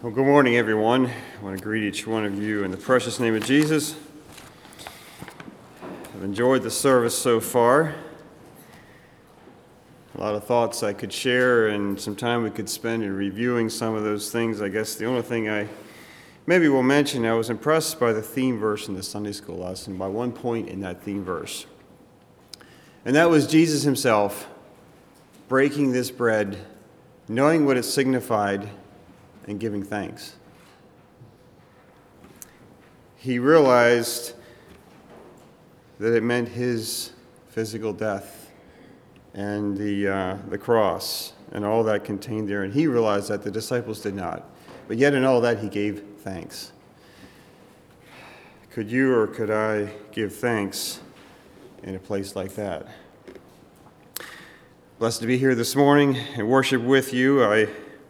Well, good morning, everyone. I want to greet each one of you in the precious name of Jesus. I've enjoyed the service so far. A lot of thoughts I could share and some time we could spend in reviewing some of those things. I guess the only thing I maybe will mention, I was impressed by the theme verse in the Sunday school lesson, by one point in that theme verse. And that was Jesus himself breaking this bread, knowing what it signified, and giving thanks. He realized that it meant his physical death and the cross and all that contained there. And he realized that the disciples did not. But yet in all that, he gave thanks. Could you or could I give thanks in a place like that? Blessed to be here this morning and worship with you. I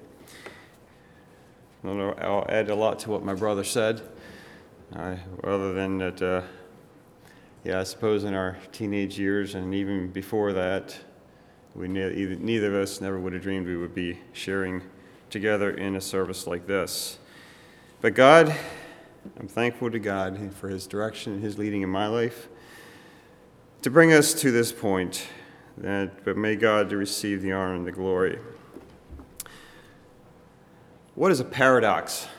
don't know, I'll add a lot to what my brother said, other than that, I suppose in our teenage years and even before that, neither of us never would have dreamed we would be sharing together in a service like this. But God, I'm thankful to God for his direction and his leading in my life to bring us to this point, but may God receive the honor and the glory. What is a paradox?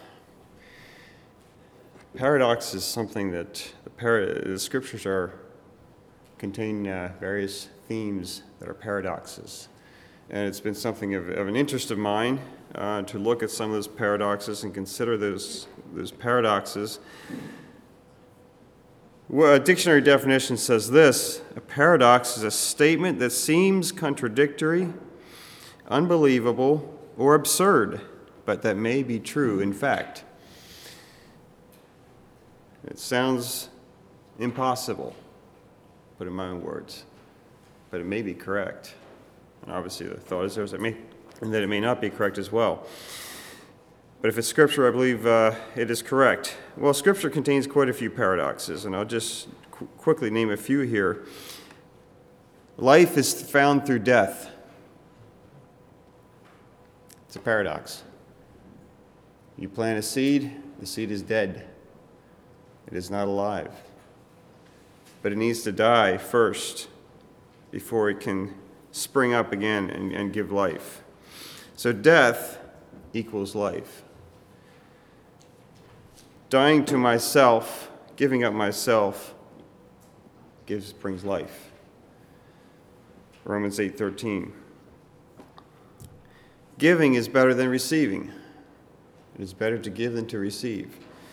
Paradox is something that the scriptures contain various themes that are paradoxes. And it's been something of an interest of mine to look at some of those paradoxes and consider those paradoxes. Well, a dictionary definition says this: a paradox is a statement that seems contradictory, unbelievable, or absurd, but that may be true in fact. It sounds impossible, put in my own words, but it may be correct. And obviously the thought is that it may not be correct as well. But if it's Scripture, I believe it is correct. Well, Scripture contains quite a few paradoxes, and I'll just quickly name a few here. Life is found through death. It's a paradox. You plant a seed, the seed is dead. It is not alive. But it needs to die first before it can spring up again and give life. So death equals life. Dying to myself, giving up myself, brings life. Romans 8:13. Giving is better than receiving. It is better to give than to receive.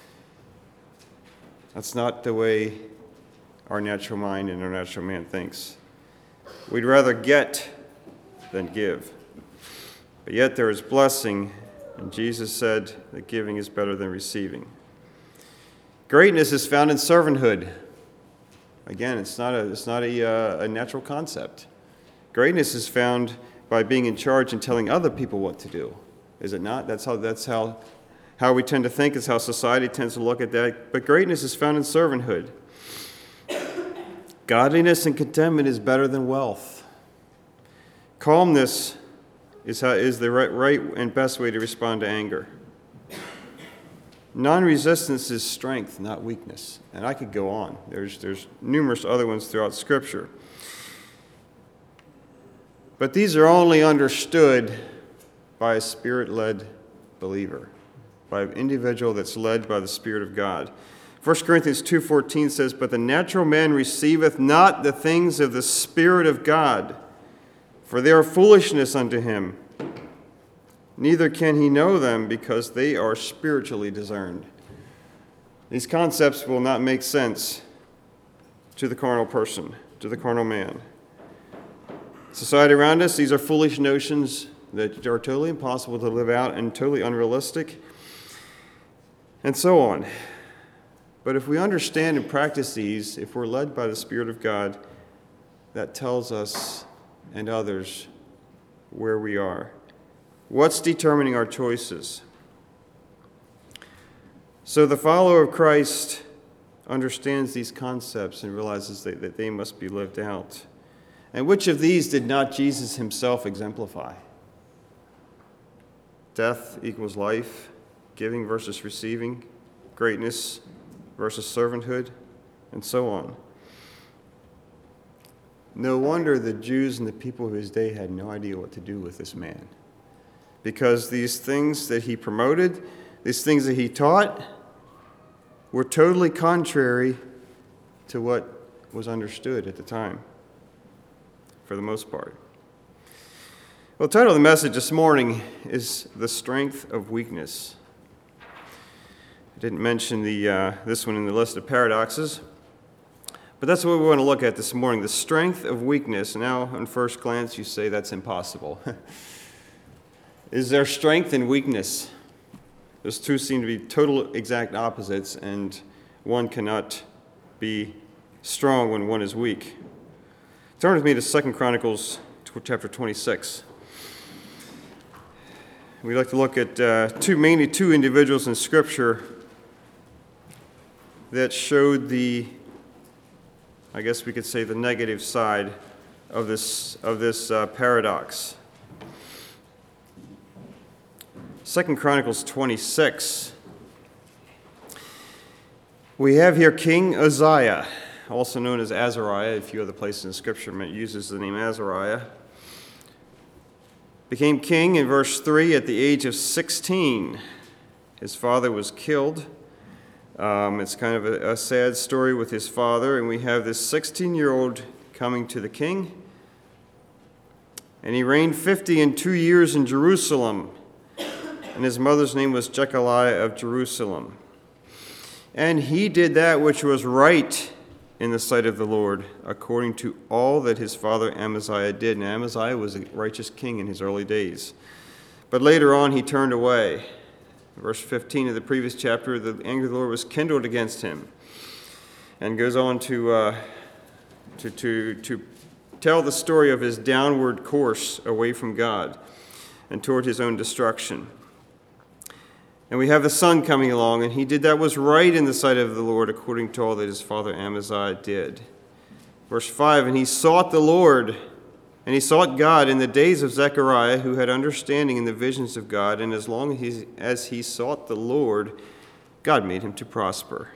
That's not the way our natural mind and our natural man thinks. We'd rather get than give. But yet there is blessing, and Jesus said that giving is better than receiving. Greatness is found in servanthood. Again, it's not a natural concept. Greatness is found by being in charge and telling other people what to do. Is it not? That's how we tend to think, is how society tends to look at that. But greatness is found in servanthood. Godliness and contentment is better than wealth. Calmness is the right and best way to respond to anger. Non-resistance is strength, not weakness. And I could go on. There's numerous other ones throughout Scripture. But these are only understood by a Spirit-led believer, by an individual that's led by the Spirit of God. 1 Corinthians 2:14 says, "But the natural man receiveth not the things of the Spirit of God, for they are foolishness unto him. Neither can he know them, because they are spiritually discerned." These concepts will not make sense to the carnal person, to the carnal man. Society around us, these are foolish notions that are totally impossible to live out and totally unrealistic, and so on. But if we understand and practice these, if we're led by the Spirit of God, that tells us and others where we are. What's determining our choices? So the follower of Christ understands these concepts and realizes that they must be lived out. And which of these did not Jesus himself exemplify? Death equals life. giving versus receiving, greatness versus servanthood, and so on. No wonder the Jews and the people of his day had no idea what to do with this man. Because these things that he promoted, these things that he taught, were totally contrary to what was understood at the time, for the most part. Well, the title of the message this morning is The Strength of Weakness. I didn't mention this one in the list of paradoxes, but that's what we want to look at this morning, the strength of weakness. Now, on first glance, you say that's impossible. Is there strength in weakness? Those two seem to be total exact opposites, and one cannot be strong when one is weak. Turn with me to 2 Chronicles chapter 26. We'd like to look at mainly two individuals in Scripture that showed I guess we could say, the negative side of this paradox. 2 Chronicles 26. We have here King Uzziah, also known as Azariah. A few other places in Scripture uses the name Azariah. Became king in verse 3 at the age of 16. His father was killed. It's kind of a sad story with his father, and we have this 16-year-old coming to the king. And he reigned 52 years in Jerusalem, and his mother's name was Jechaliah of Jerusalem. And he did that which was right in the sight of the Lord, according to all that his father Amaziah did. And Amaziah was a righteous king in his early days. But later on he turned away. Verse 15 of the previous chapter, the anger of the Lord was kindled against him. And goes on to tell the story of his downward course away from God and toward his own destruction. And we have the son coming along, and he did that was right in the sight of the Lord, according to all that his father Amaziah did. Verse 5, and he sought the Lord, and he sought God in the days of Zechariah, who had understanding in the visions of God, and as long as he sought the Lord, God made him to prosper.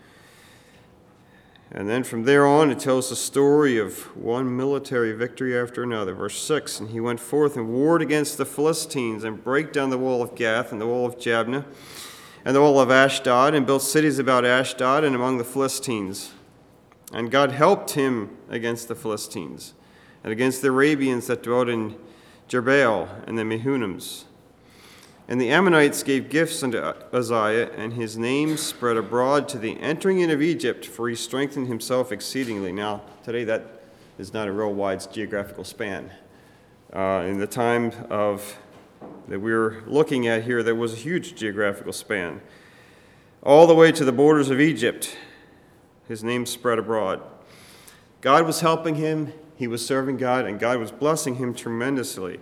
And then from there on, it tells the story of one military victory after another. Verse 6, and he went forth and warred against the Philistines and brake down the wall of Gath and the wall of Jabneh and the wall of Ashdod and built cities about Ashdod and among the Philistines. And God helped him against the Philistines and against the Arabians that dwelt in Jerbaal and the Mehunims. And the Ammonites gave gifts unto Uzziah, and his name spread abroad to the entering in of Egypt, for he strengthened himself exceedingly. Now, today that is not a real wide geographical span. In the time that we're looking at here, there was a huge geographical span. All the way to the borders of Egypt, his name spread abroad. God was helping him, he was serving God, and God was blessing him tremendously.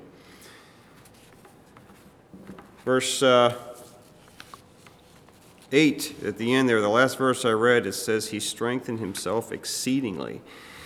Verse 8, at the end there, the last verse I read, it says, he strengthened himself exceedingly.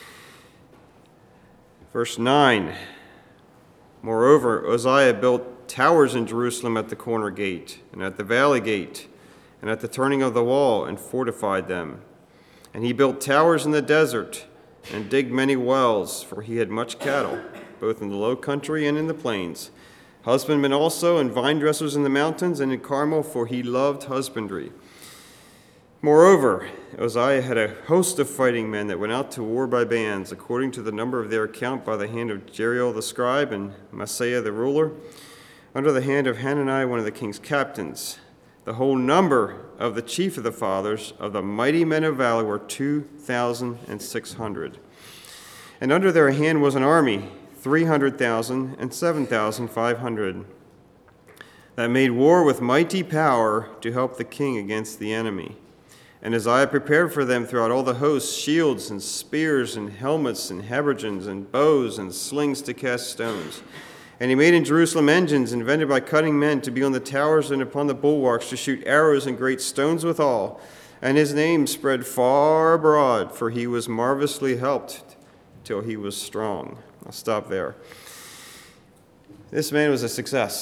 Verse 9, moreover, Uzziah built towers in Jerusalem at the corner gate, and at the valley gate, and at the turning of the wall, and fortified them. And he built towers in the desert, and digged many wells, for he had much cattle, both in the low country and in the plains. Husbandmen also, and vine dressers in the mountains and in Carmel, for he loved husbandry. Moreover, Uzziah had a host of fighting men that went out to war by bands, according to the number of their account, by the hand of Jeriel the scribe and Maaseiah the ruler, under the hand of Hanani, one of the king's captains. The whole number of the chief of the fathers of the mighty men of valor were 2,600. And under their hand was an army, 300,000 and 7,500, that made war with mighty power to help the king against the enemy. And Uzziah prepared for them throughout all the hosts shields and spears and helmets and habergeons and bows and slings to cast stones. And he made in Jerusalem engines invented by cunning men to be on the towers and upon the bulwarks to shoot arrows and great stones withal. And his name spread far abroad, for he was marvelously helped till he was strong. I'll stop there. This man was a success,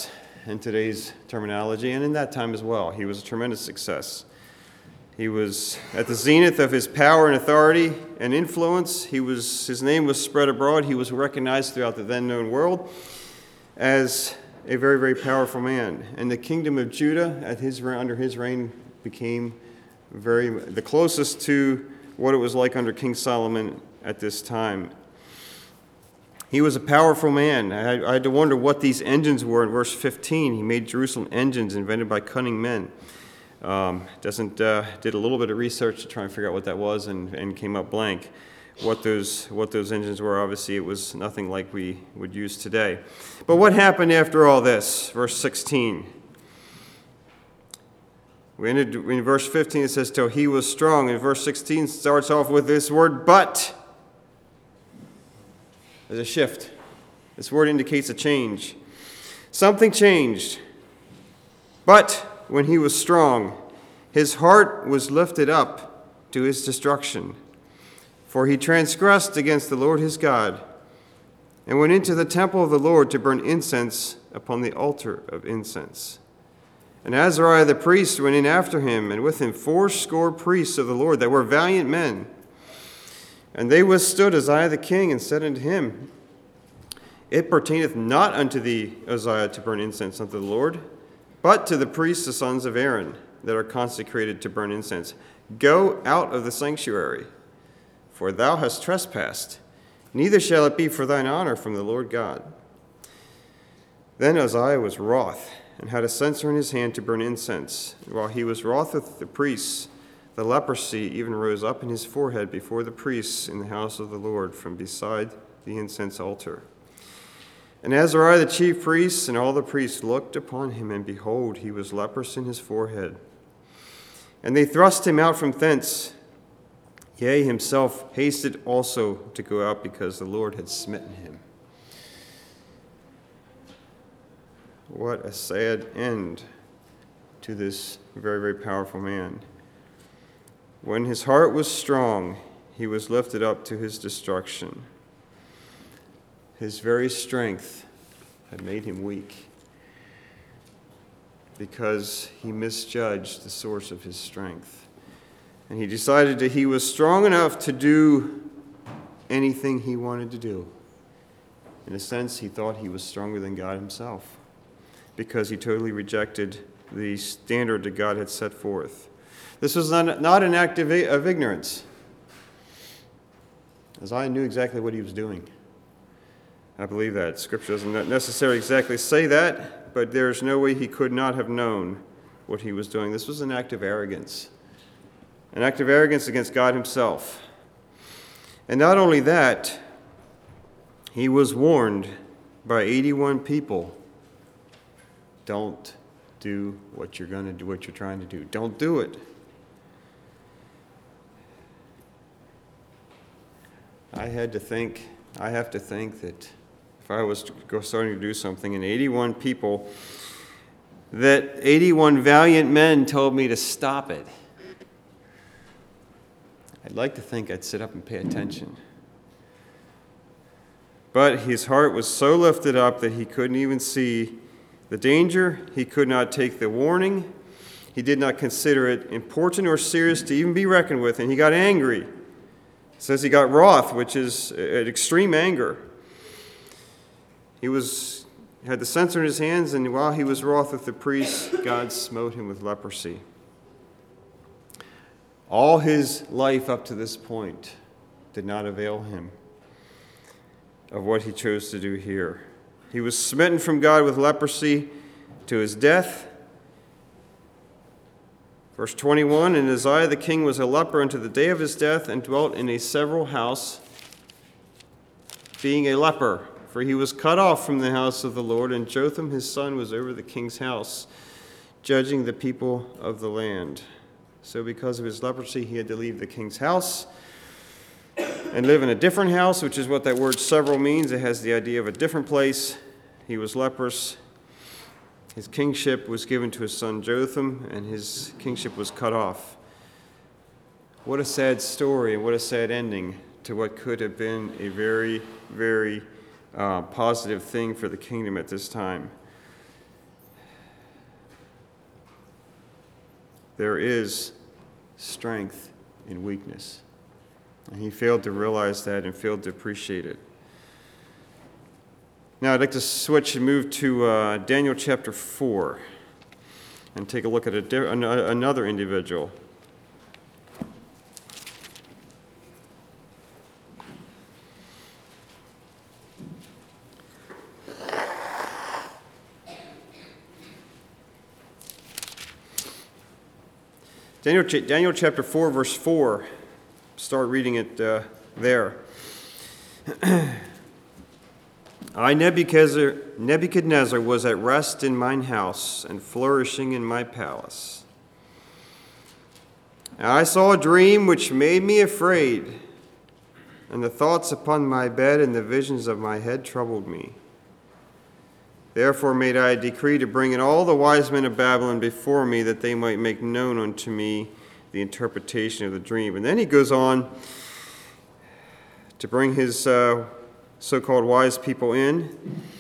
in today's terminology, and in that time as well. He was a tremendous success. He was at the zenith of his power and authority and influence. His name was spread abroad. He was recognized throughout the then known world as a very, very powerful man. And the kingdom of Judah under his reign became the closest to what it was like under King Solomon at this time. He was a powerful man. I had to wonder what these engines were in verse 15. He made Jerusalem engines invented by cunning men. Did a little bit of research to try and figure out what that was and came up blank. What those engines were, obviously it was nothing like we would use today. But what happened after all this? Verse 16. We ended in verse 15, it says, till he was strong. And verse 16 starts off with this word, but. There's a shift. This word indicates a change. Something changed. But when he was strong, his heart was lifted up to his destruction. For he transgressed against the Lord his God, and went into the temple of the Lord to burn incense upon the altar of incense. And Azariah the priest went in after him, and with him 80 priests of the Lord that were valiant men. And they withstood Uzziah the king, and said unto him, it pertaineth not unto thee, Uzziah, to burn incense unto the Lord, but to the priests, the sons of Aaron, that are consecrated to burn incense. Go out of the sanctuary, for thou hast trespassed. Neither shall it be for thine honor from the Lord God. Then Uzziah was wroth, and had a censer in his hand to burn incense. And while he was wroth with the priests, the leprosy even rose up in his forehead before the priests in the house of the Lord from beside the incense altar. And Azariah the chief priest and all the priests looked upon him, and behold, he was leprous in his forehead. And they thrust him out from thence. Yea, himself hasted also to go out, because the Lord had smitten him. What a sad end to this very, very powerful man. When his heart was strong, he was lifted up to his destruction. His very strength had made him weak, because he misjudged the source of his strength. And he decided that he was strong enough to do anything he wanted to do. In a sense, he thought he was stronger than God himself, because he totally rejected the standard that God had set forth. This was not an act of ignorance, as I knew exactly what he was doing. I believe that. Scripture doesn't necessarily exactly say that, but there's no way he could not have known what he was doing. This was an act of arrogance against God himself. And not only that, he was warned by 81 people, don't do what you're going to do, what you're trying to do. Don't do it. I have to think that if I was starting to do something and 81 people, that 81 valiant men told me to stop it, I'd like to think I'd sit up and pay attention. But his heart was so lifted up that he couldn't even see the danger. He could not take the warning. He did not consider it important or serious to even be reckoned with, and he got angry. It says he got wroth, which is an extreme anger. He had the censer in his hands, and while he was wroth with the priests, God smote him with leprosy. All his life up to this point did not avail him of what he chose to do here. He was smitten from God with leprosy to his death. Verse 21, and Uzziah the king was a leper unto the day of his death, and dwelt in a several house, being a leper. For he was cut off from the house of the Lord, and Jotham his son was over the king's house, judging the people of the land. So because of his leprosy, he had to leave the king's house and live in a different house, which is what that word several means. It has the idea of a different place. He was leprous. His kingship was given to his son Jotham, and his kingship was cut off. What a sad story, and what a sad ending to what could have been a very, very positive thing for the kingdom at this time. there is strength in weakness. And he failed to realize that and failed to appreciate it. Now I'd like to switch and move to Daniel chapter 4 and take a look at another individual. Daniel chapter 4, verse 4. Start reading it there. I, Nebuchadnezzar, was at rest in mine house and flourishing in my palace. And I saw a dream which made me afraid, and the thoughts upon my bed and the visions of my head troubled me. Therefore made I a decree to bring in all the wise men of Babylon before me, that they might make known unto me the interpretation of the dream. And then he goes on to bring his so-called wise people in.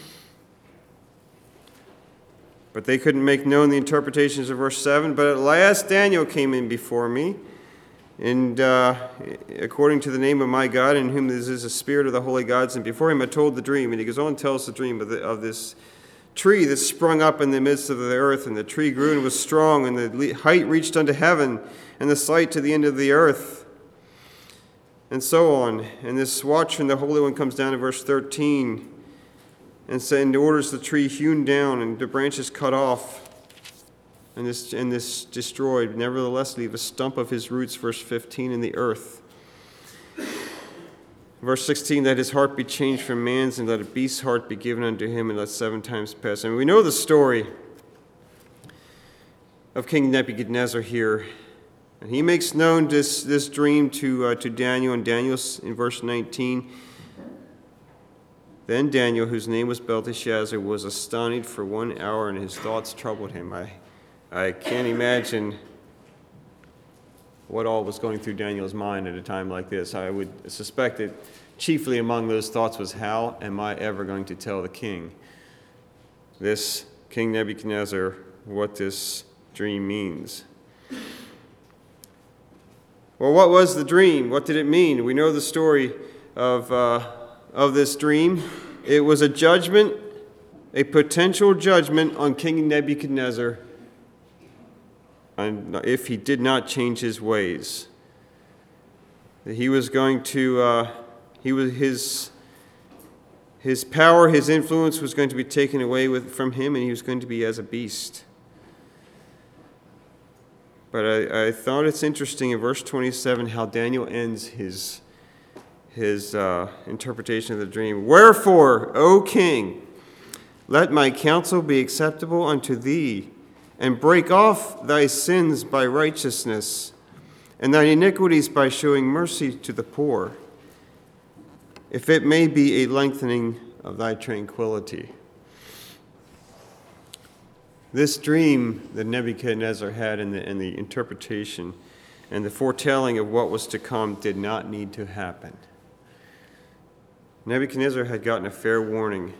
But they couldn't make known the interpretations of verse 7. But at last Daniel came in before me, and according to the name of my God, in whom there is a spirit of the holy gods, and before him I told the dream. And he goes on and tells the dream of this tree that sprung up in the midst of the earth, and the tree grew and was strong, and the height reached unto heaven, and the sight to the end of the earth, and so on. And this watchman, the Holy One, comes down in verse 13 and orders the tree hewn down and the branches cut off, and this destroyed. Nevertheless, leave a stump of his roots, verse 15, in the earth. Verse 16, that his heart be changed from man's, and let a beast's heart be given unto him, and let 7 times pass. I mean, we know the story of King Nebuchadnezzar here. And he makes known this dream to Daniel, and Daniel, in verse 19, then Daniel, whose name was Belteshazzar, was astonished for 1 hour, and his thoughts troubled him. I can't imagine what all was going through Daniel's mind at a time like this. I would suspect that chiefly among those thoughts was, how am I ever going to tell the king, this King Nebuchadnezzar, what this dream means? Well, what was the dream? What did it mean? We know the story of this dream. It was a judgment, a potential judgment on King Nebuchadnezzar, and if he did not change his ways. He was going to, his power, his influence was going to be taken away from him, and he was going to be as a beast. But I thought it's interesting in verse 27 how Daniel ends his interpretation of the dream. Wherefore, O king, let my counsel be acceptable unto thee, and break off thy sins by righteousness, and thine iniquities by showing mercy to the poor, if it may be a lengthening of thy tranquility. This dream that Nebuchadnezzar had in the interpretation and the foretelling of what was to come did not need to happen. Nebuchadnezzar had gotten a fair warning.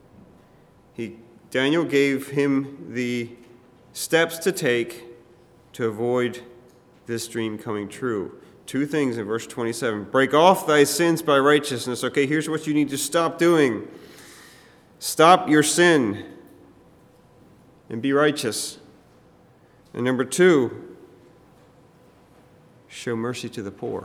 Daniel gave him the steps to take to avoid this dream coming true. 2 things in verse 27. Break off thy sins by righteousness. Okay, here's what you need to stop doing. Stop your sin and be righteous. And number 2, show mercy to the poor.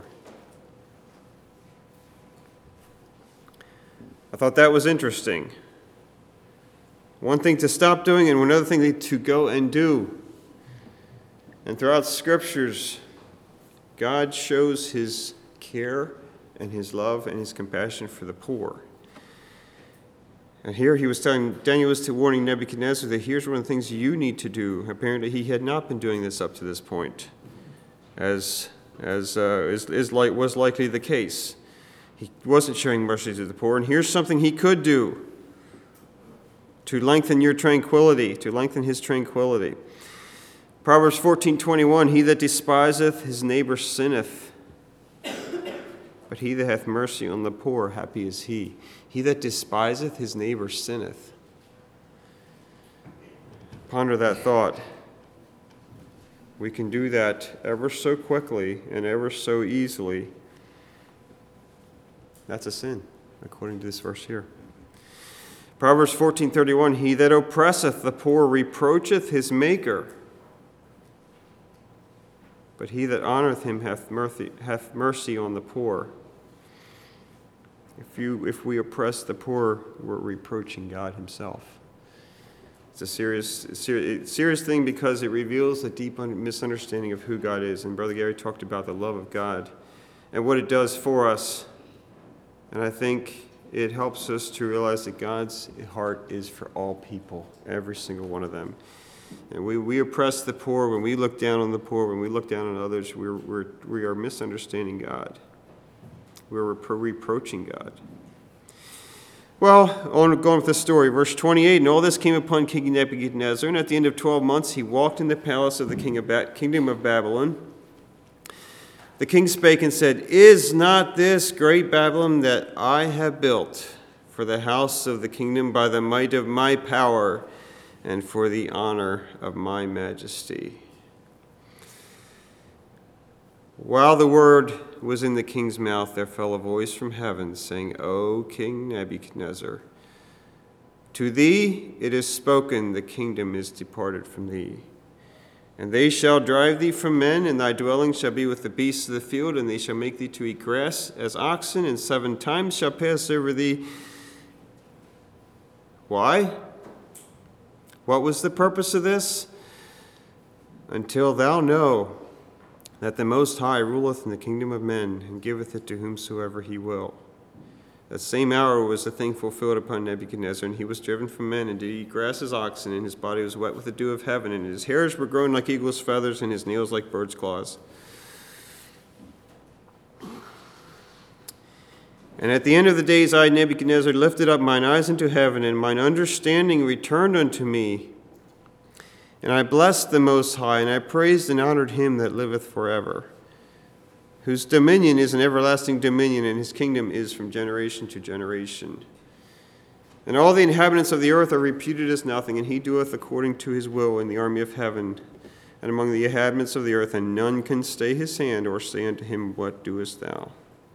I thought that was interesting. One thing to stop doing and another thing to go and do. And throughout Scriptures, God shows his care and his love and his compassion for the poor. And here Daniel was warning Nebuchadnezzar that here's one of the things you need to do. Apparently he had not been doing this up to this point, as was likely the case. He wasn't showing mercy to the poor, and here's something he could do to lengthen your tranquility, to lengthen his tranquility. Proverbs 14:21, he that despiseth his neighbor sinneth, but he that hath mercy on the poor, happy is he. He that despiseth his neighbor sinneth. Ponder that thought. We can do that ever so quickly and ever so easily. That's a sin, according to this verse here. Proverbs 14:31, he that oppresseth the poor reproacheth his maker, but he that honoreth him hath mercy on the poor. If we oppress the poor, we're reproaching God himself. It's a serious thing because it reveals a deep misunderstanding of who God is. And Brother Gary talked about the love of God and what it does for us. And I think it helps us to realize that God's heart is for all people, every single one of them. And we oppress the poor, when we look down on the poor, when we look down on others, we are misunderstanding God. We're reproaching God. Well, going with the story, verse 28, and all this came upon King Nebuchadnezzar, and at the end of 12 months he walked in the palace of the kingdom of Babylon. The king spake and said, is not this great Babylon that I have built for the house of the kingdom by the might of my power and for the honor of my majesty? While the word was in the king's mouth, there fell a voice from heaven, saying, O King Nebuchadnezzar, to thee it is spoken, the kingdom is departed from thee. And they shall drive thee from men, and thy dwelling shall be with the beasts of the field, and they shall make thee to eat grass as oxen, and 7 times shall pass over thee. Why? What was the purpose of this? Until thou know that the Most High ruleth in the kingdom of men, and giveth it to whomsoever he will. That same hour was the thing fulfilled upon Nebuchadnezzar, and he was driven from men, and did eat grass as oxen, and his body was wet with the dew of heaven, and his hairs were grown like eagle's feathers, and his nails like bird's claws. And at the end of the days I, Nebuchadnezzar, lifted up mine eyes unto heaven, and mine understanding returned unto me. And I blessed the Most High, and I praised and honored him that liveth forever, whose dominion is an everlasting dominion, and his kingdom is from generation to generation. And all the inhabitants of the earth are reputed as nothing, and he doeth according to his will in the army of heaven and among the inhabitants of the earth, and none can stay his hand or say unto him, what doest thou?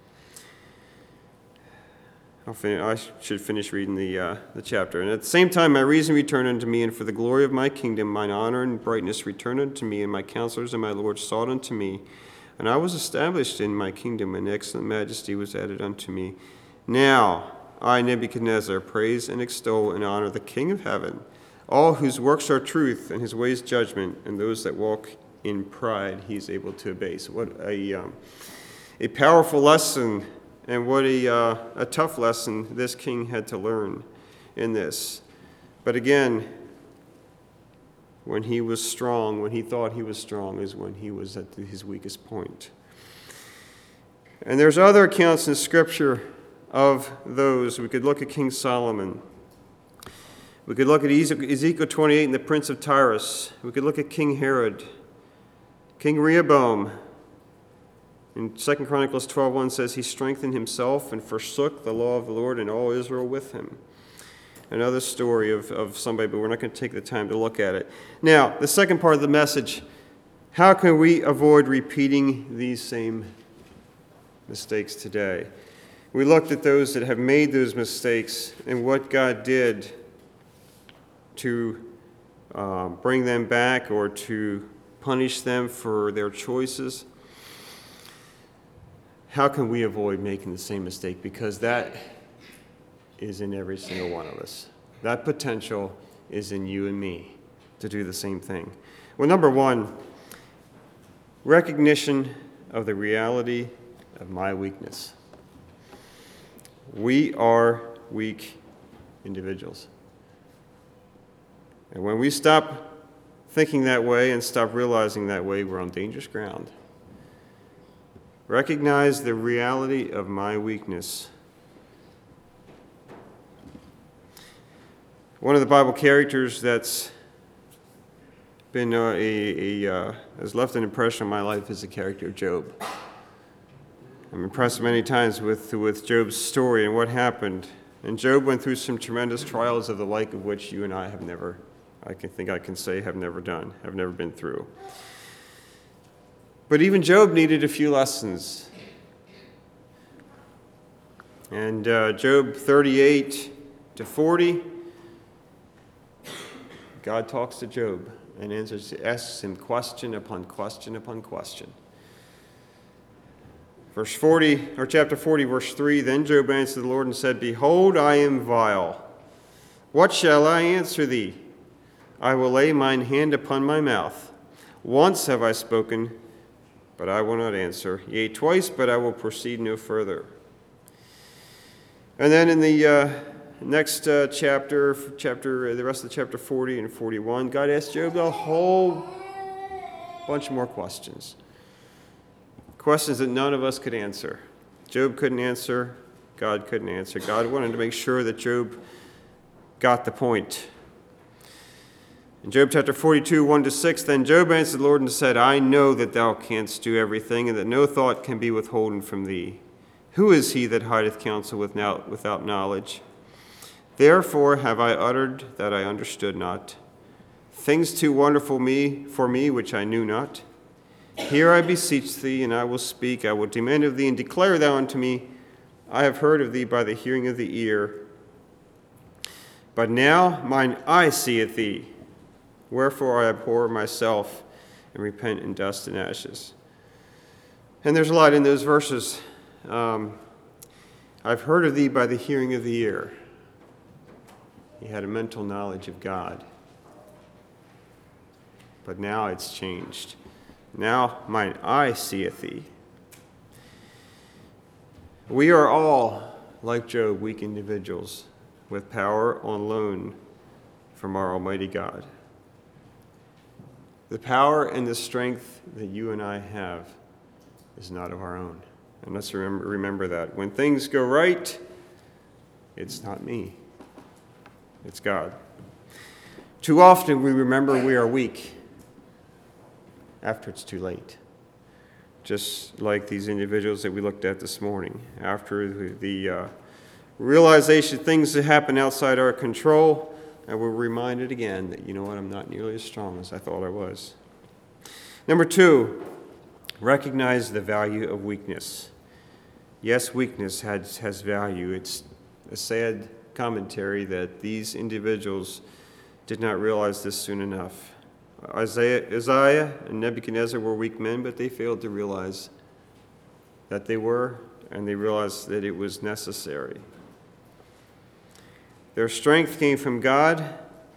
I should finish reading the chapter. And at the same time my reason returned unto me, and for the glory of my kingdom mine honor and brightness returned unto me, and my counselors and my lords sought unto me. And I was established in my kingdom, and excellent majesty was added unto me. Now I, Nebuchadnezzar, praise and extol and honor the King of heaven, all whose works are truth and his ways judgment, and those that walk in pride he is able to abase. What a powerful lesson. And what a tough lesson this king had to learn in this. But again, when he was strong, when he thought he was strong, is when he was at his weakest point. And there's other accounts in Scripture of those. We could look at King Solomon. We could look at Ezekiel 28 and the prince of Tyrus. We could look at King Herod, King Rehoboam. In 2 Chronicles 12:1 says, he strengthened himself and forsook the law of the Lord, and all Israel with him. Another story of somebody, but we're not going to take the time to look at it. Now, the second part of the message, how can we avoid repeating these same mistakes today? We looked at those that have made those mistakes and what God did to bring them back or to punish them for their choices. How can we avoid making the same mistake? Because that is in every single one of us. That potential is in you and me to do the same thing. Well, number one, recognition of the reality of my weakness. We are weak individuals. And when we stop thinking that way and stop realizing that way, we're on dangerous ground. Recognize the reality of my weakness. One of the Bible characters that's been has left an impression on my life is the character of Job. I'm impressed many times with Job's story and what happened. And Job went through some tremendous trials of the like of which you and I have never, have never been through. But even Job needed a few lessons. And Job 38 to 40, God talks to Job and asks him question upon question upon question. Verse 40, or chapter 40, verse 3, then Job answered the Lord and said, Behold, I am vile. What shall I answer thee? I will lay mine hand upon my mouth. Once have I spoken, but I will not answer. Yea, twice, but I will proceed no further. And then in the next chapter, the rest of the chapter 40 and 41, God asked Job a whole bunch more questions. Questions that none of us could answer. Job couldn't answer. God couldn't answer. God wanted to make sure that Job got the point. In Job chapter 42, 1-6, then Job answered the Lord and said, I know that thou canst do everything, and that no thought can be withholden from thee. Who is he that hideth counsel without knowledge? Therefore have I uttered that I understood not, things too wonderful for me which I knew not. Hear, I beseech thee, and I will speak. I will demand of thee, and declare thou unto me, I have heard of thee by the hearing of the ear. But now mine eye seeth thee. Wherefore I abhor myself, and repent in dust and ashes. And there's a lot in those verses. I've heard of thee by the hearing of the ear. He had a mental knowledge of God. But now it's changed. Now mine eye seeth thee. We are all, like Job, weak individuals with power on loan from our Almighty God. The power and the strength that you and I have is not of our own. And let's remember that. When things go right, it's not me. It's God. Too often we remember we are weak after it's too late. Just like these individuals that we looked at this morning. After the realization things that happen outside our control, and we're reminded again that, you know what, I'm not nearly as strong as I thought I was. Number 2, recognize the value of weakness. Yes, weakness has value. It's a sad commentary that these individuals did not realize this soon enough. Isaiah and Nebuchadnezzar were weak men, but they failed to realize that they were, and they realized that it was necessary. Their strength came from God,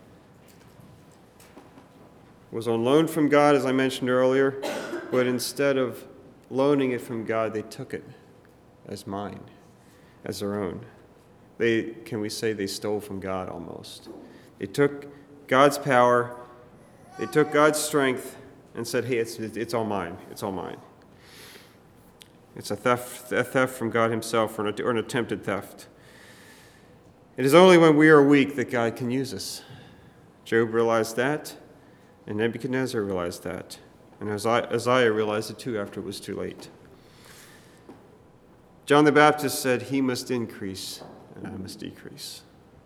was on loan from God, as I mentioned earlier, but instead of loaning it from God, they took it as mine, as their own. Can we say they stole from God almost? They took God's power, they took God's strength and said, hey, it's all mine. It's all mine. It's a theft from God himself, or an attempted theft. It is only when we are weak that God can use us. Job realized that, and Nebuchadnezzar realized that. And Isaiah realized it too after it was too late. John the Baptist said, he must increase and I must decrease.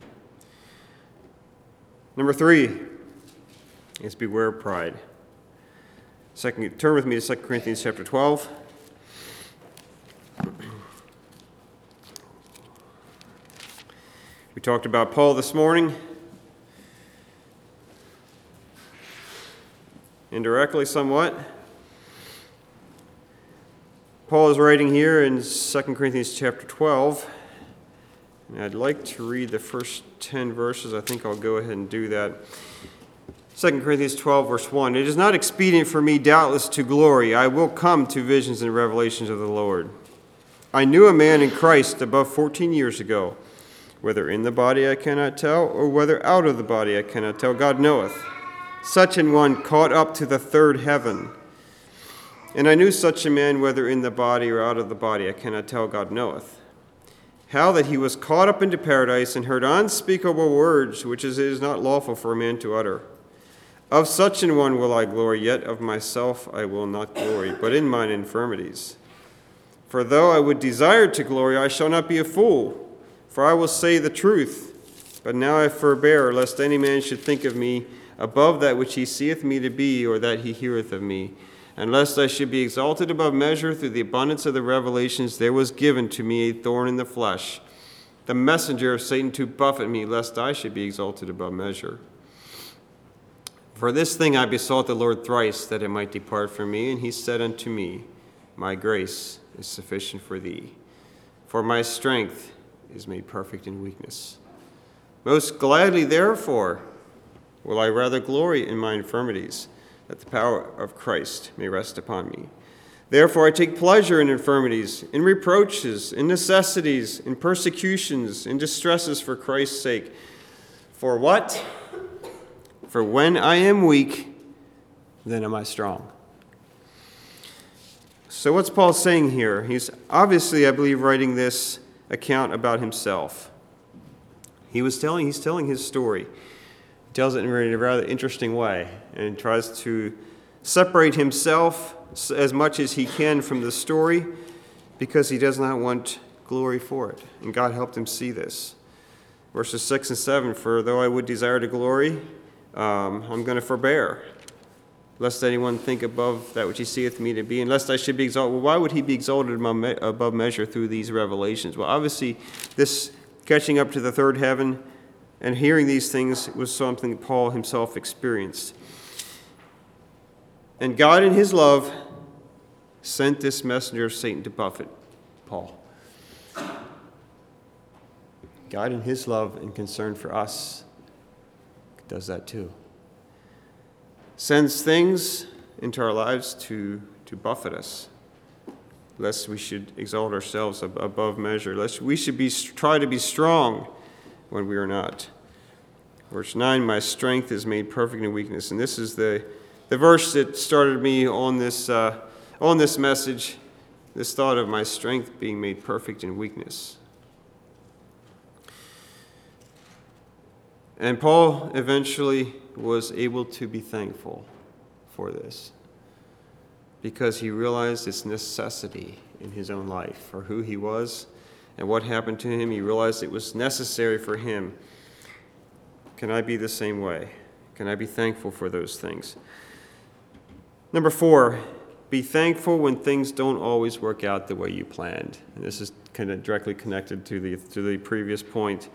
Number 3 is beware of pride. Turn with me to 2 Corinthians chapter 12. We talked about Paul this morning. Indirectly somewhat. Paul is writing here in 2 Corinthians chapter 12. And I'd like to read the first 10 verses. I think I'll go ahead and do that. 2 Corinthians 12, verse 1. It is not expedient for me, doubtless, to glory. I will come to visions and revelations of the Lord. I knew a man in Christ above 14 years ago. Whether in the body I cannot tell, or whether out of the body I cannot tell, God knoweth. Such an one caught up to the third heaven. And I knew such a man, whether in the body or out of the body, I cannot tell, God knoweth. How that he was caught up into paradise and heard unspeakable words, which it is not lawful for a man to utter. Of such an one will I glory, yet of myself I will not glory, but in mine infirmities. For though I would desire to glory, I shall not be a fool, for I will say the truth. But now I forbear, lest any man should think of me above that which he seeth me to be, or that he heareth of me. And lest I should be exalted above measure through the abundance of the revelations, there was given to me a thorn in the flesh, the messenger of Satan to buffet me, lest I should be exalted above measure. For this thing I besought the Lord thrice, that it might depart from me. And he said unto me, My grace is sufficient for thee, for my strength is made perfect in weakness. Most gladly, therefore, will I rather glory in my infirmities, that the power of Christ may rest upon me. Therefore I take pleasure in infirmities, in reproaches, in necessities, in persecutions, in distresses for Christ's sake. For what? For when I am weak, then am I strong. So what's Paul saying here? He's obviously, I believe, writing this account about himself. He's telling his story. He tells it in a rather interesting way and tries to separate himself as much as he can from the story because he does not want glory for it. And God helped him see this. Verses 6 and 7, for though I would desire to glory, I'm going to forbear, lest anyone think above that which he seeth me to be, and lest I should be exalted. Well, why would he be exalted above measure through these revelations? Well, obviously, this catching up to the third heaven and hearing these things was something that Paul himself experienced. And God, in his love, sent this messenger of Satan to buffet Paul. God, in his love and concern for us, does that too. Sends things into our lives to buffet us, lest we should exalt ourselves above measure, lest we should try to be strong when we are not. Verse 9, my strength is made perfect in weakness. And this is the verse that started me on this message, this thought of my strength being made perfect in weakness. And Paul eventually was able to be thankful for this because he realized its necessity in his own life for who he was and what happened to him. He realized it was necessary for him. Can I be the same way? Can I be thankful for those things? Number 4, be thankful when things don't always work out the way you planned. And this is kind of directly connected to the previous point.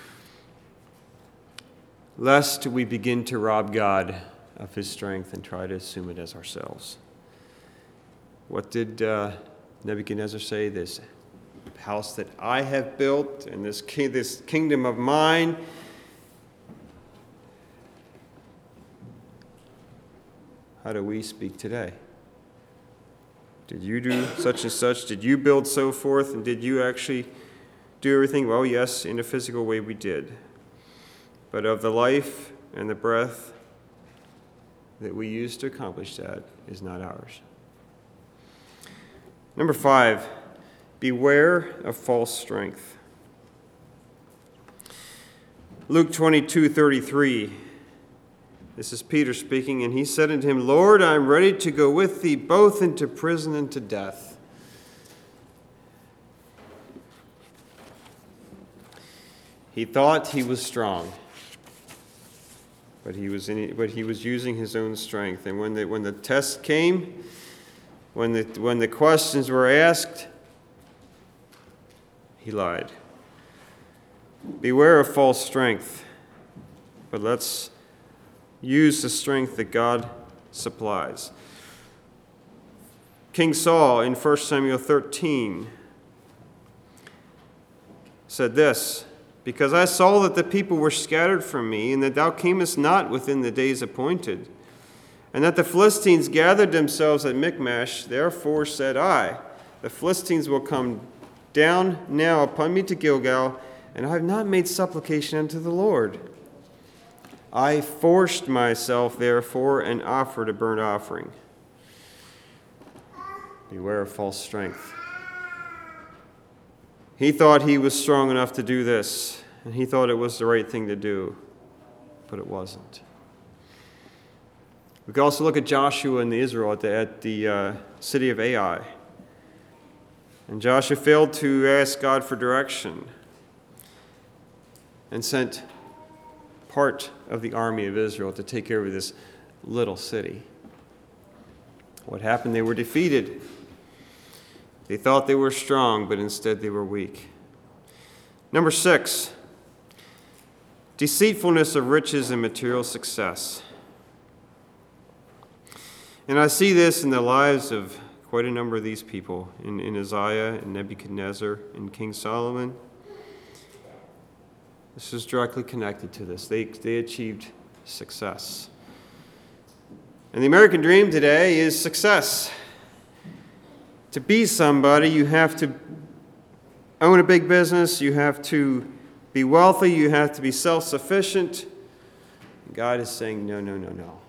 Lest we begin to rob God of his strength and try to assume it as ourselves. What did Nebuchadnezzar say? This house that I have built and this kingdom of mine. How do we speak today? Did you do such and such? Did you build so forth? And did you actually do everything? Well, yes, in a physical way we did. But of the life and the breath that we use to accomplish that is not ours. Number 5, beware of false strength. Luke 22:33. This is Peter speaking, and he said unto him, Lord, I am ready to go with thee both into prison and to death. He thought he was strong. But he was using his own strength. And when the test came, when the questions were asked, he lied. Beware of false strength. But let's use the strength that God supplies. King Saul in 1 Samuel 13 said this, because I saw that the people were scattered from me, and that thou camest not within the days appointed, and that the Philistines gathered themselves at Michmash, therefore said I, the Philistines will come down now upon me to Gilgal, and I have not made supplication unto the Lord. I forced myself, therefore, and offered a burnt offering. Beware of false strength. He thought he was strong enough to do this, and he thought it was the right thing to do, but it wasn't. We can also look at Joshua and Israel at the city of Ai. And Joshua failed to ask God for direction and sent part of the army of Israel to take care of this little city. What happened? They were defeated. They thought they were strong, but instead they were weak. Number 6, deceitfulness of riches and material success. And I see this in the lives of quite a number of these people, in Isaiah, and Nebuchadnezzar, and King Solomon. This is directly connected to this. They achieved success. And the American dream today is success. To be somebody, you have to own a big business, you have to be wealthy, you have to be self-sufficient. God is saying, no, no, no, no.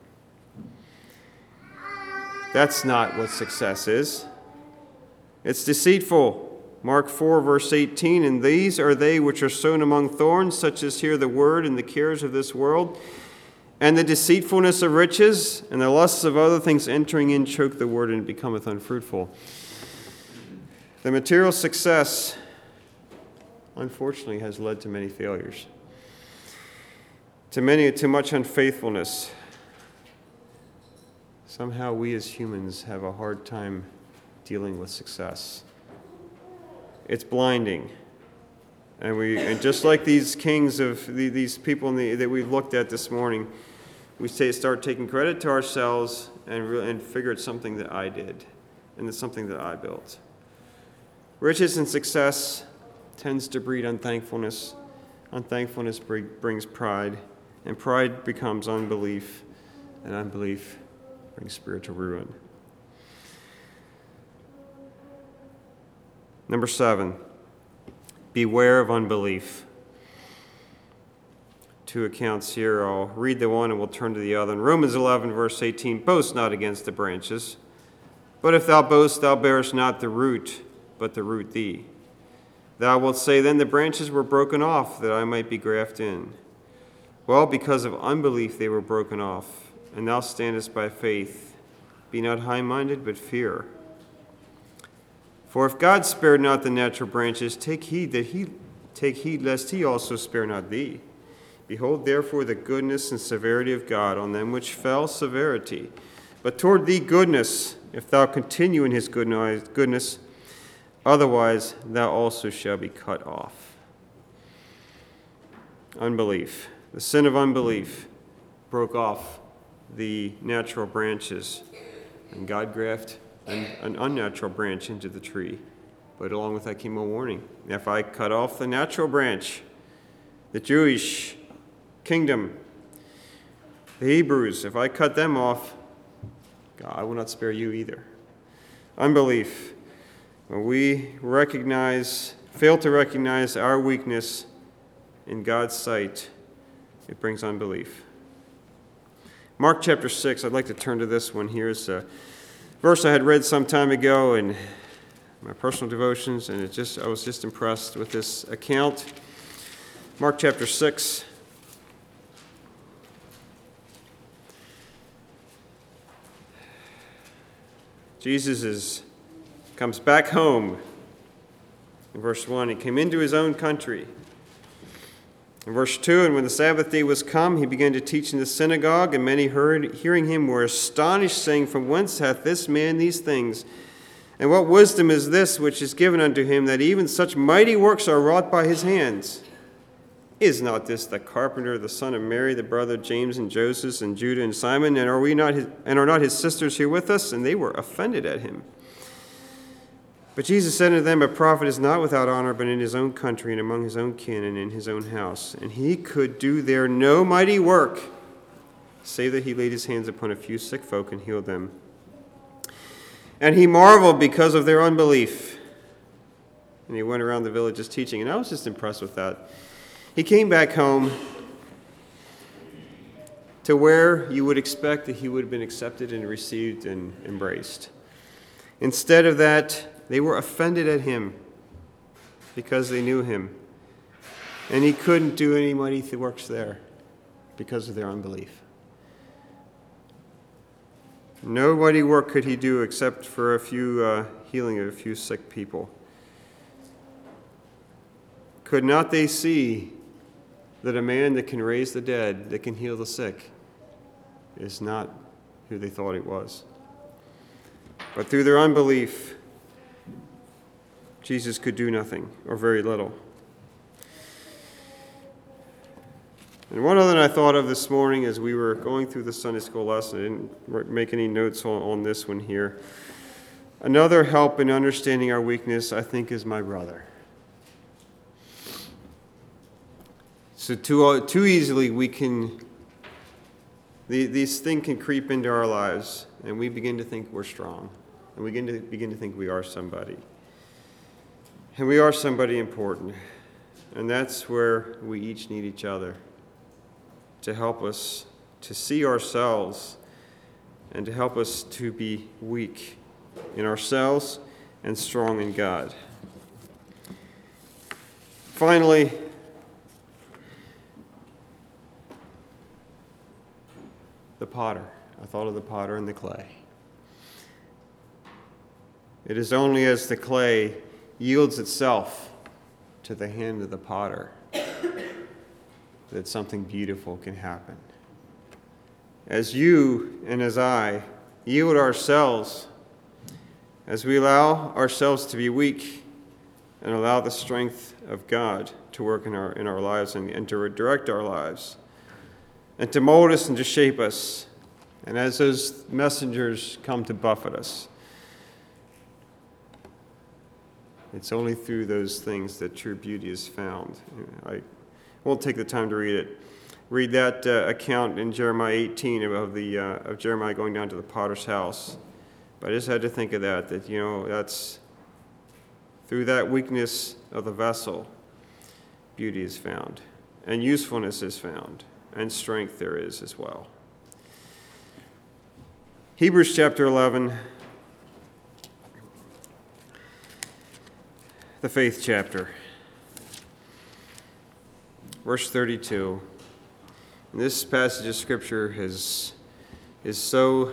That's not what success is. It's deceitful. Mark 4, verse 18, and these are they which are sown among thorns, such as hear the word and the cares of this world, and the deceitfulness of riches, and the lusts of other things entering in choke the word, and it becometh unfruitful. The material success, unfortunately, has led to many failures, to much unfaithfulness. Somehow we as humans have a hard time dealing with success. It's blinding. And just like these kings of these people that we've looked at this morning, we start taking credit to ourselves and figure it's something that I did, and it's something that I built. Riches and success tends to breed unthankfulness. Unthankfulness brings pride, and pride becomes unbelief, and unbelief brings spiritual ruin. Number 7, beware of unbelief. 2 accounts here. I'll read the one and we'll turn to the other. In Romans 11, verse 18, boast not against the branches, but if thou boast, thou bearest not the root, but the root thee. Thou wilt say, then the branches were broken off, that I might be grafted in. Well, because of unbelief they were broken off, and thou standest by faith. Be not high-minded, but fear. For if God spared not the natural branches, take heed lest he also spare not thee. Behold, therefore, the goodness and severity of God on them which fell, severity. But toward thee goodness, if thou continue in his goodness, otherwise thou also shalt be cut off. Unbelief. The sin of unbelief broke off the natural branches, and God grafted an unnatural branch into the tree. But along with that came a warning. If I cut off the natural branch, the Jewish kingdom, the Hebrews, if I cut them off, God, I will not spare you either. Unbelief. When we fail to recognize our weakness in God's sight, it brings unbelief. Mark chapter 6, I'd like to turn to this one here. It's a verse I had read some time ago in my personal devotions, and I was just impressed with this account. Mark chapter 6. Jesus comes back home. In verse 1, he came into his own country. In verse 2, and when the Sabbath day was come, he began to teach in the synagogue, and many hearing him were astonished, saying, from whence hath this man these things? And what wisdom is this which is given unto him, that even such mighty works are wrought by his hands? Is not this the carpenter, the son of Mary, the brother of James and Joseph and Judah and Simon? And are not his sisters here with us? And they were offended at him. But Jesus said unto them, a prophet is not without honor, but in his own country, and among his own kin, and in his own house. And he could do there no mighty work, save that he laid his hands upon a few sick folk and healed them. And he marveled because of their unbelief. And he went around the villages teaching. And I was just impressed with that. He came back home to where you would expect that he would have been accepted and received and embraced. Instead of that, they were offended at him because they knew him. And he couldn't do any mighty works there because of their unbelief. No mighty work could he do except for a few healing of a few sick people. Could not they see that a man that can raise the dead, that can heal the sick, is not who they thought he was? But through their unbelief, Jesus could do nothing or very little. And one other I thought of this morning as we were going through the Sunday school lesson, I didn't make any notes on this one here. Another help in understanding our weakness, I think, is my brother. So too easily these things can creep into our lives, and we begin to think we're strong, and we begin to think we are somebody. And we are somebody important, and that's where we each need each other to help us to see ourselves and to help us to be weak in ourselves and strong in God. Finally, the potter. I thought of the potter and the clay. It is only as the clay yields itself to the hand of the potter that something beautiful can happen. As you and as I yield ourselves, as we allow ourselves to be weak and allow the strength of God to work in our lives and to direct our lives and to mold us and to shape us, and as those messengers come to buffet us, it's only through those things that true beauty is found. I won't take the time to read it. Read that account in Jeremiah 18 of Jeremiah going down to the potter's house. But I just had to think of that that's through that weakness of the vessel, beauty is found, and usefulness is found, and strength there is as well. Hebrews chapter 11, the faith chapter, verse 32. And this passage of Scripture is so,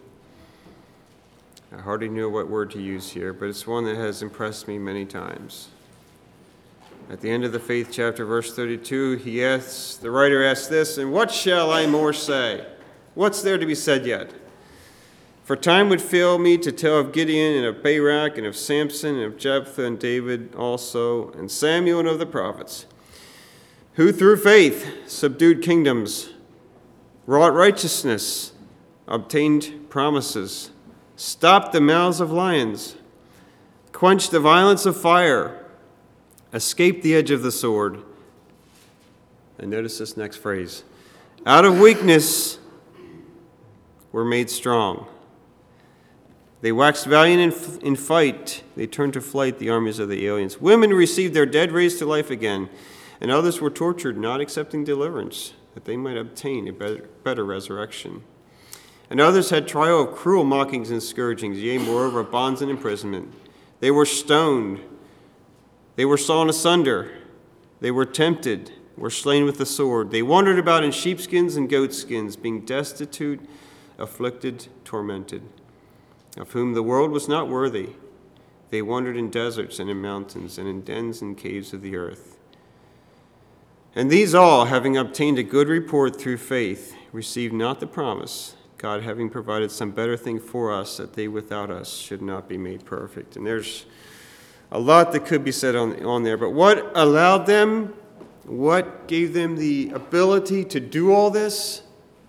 I hardly know what word to use here, but it's one that has impressed me many times. At the end of the faith chapter, verse 32, the writer asks this, "And what shall I more say? What's there to be said yet? For time would fail me to tell of Gideon and of Barak and of Samson and of Jephthah and David also, and Samuel and of the prophets, who through faith subdued kingdoms, wrought righteousness, obtained promises, stopped the mouths of lions, quenched the violence of fire, escaped the edge of the sword." And notice this next phrase, "Out of weakness were made strong. They waxed valiant in fight. They turned to flight the armies of the aliens. Women received their dead raised to life again, and others were tortured, not accepting deliverance, that they might obtain a better resurrection. And others had trial of cruel mockings and scourgings, yea, moreover, bonds and imprisonment. They were stoned. They were sawn asunder. They were tempted, were slain with the sword. They wandered about in sheepskins and goatskins, being destitute, afflicted, tormented, of whom the world was not worthy. They wandered in deserts and in mountains and in dens and caves of the earth. And these all, having obtained a good report through faith, received not the promise, God having provided some better thing for us, that they without us should not be made perfect." And there's a lot that could be said on there, but what allowed them, what gave them the ability to do all this?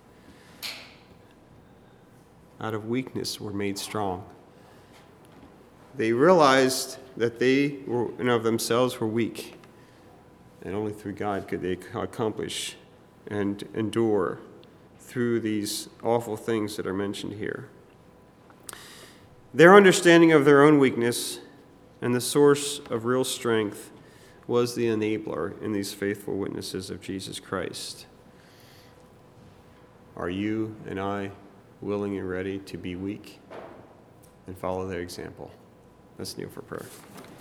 Out of weakness were made strong. They realized that they were, and of themselves were weak, and only through God could they accomplish and endure through these awful things that are mentioned here. Their understanding of their own weakness and the source of real strength was the enabler in these faithful witnesses of Jesus Christ. Are you and I willing and ready to be weak and follow their example? Let's kneel for prayer.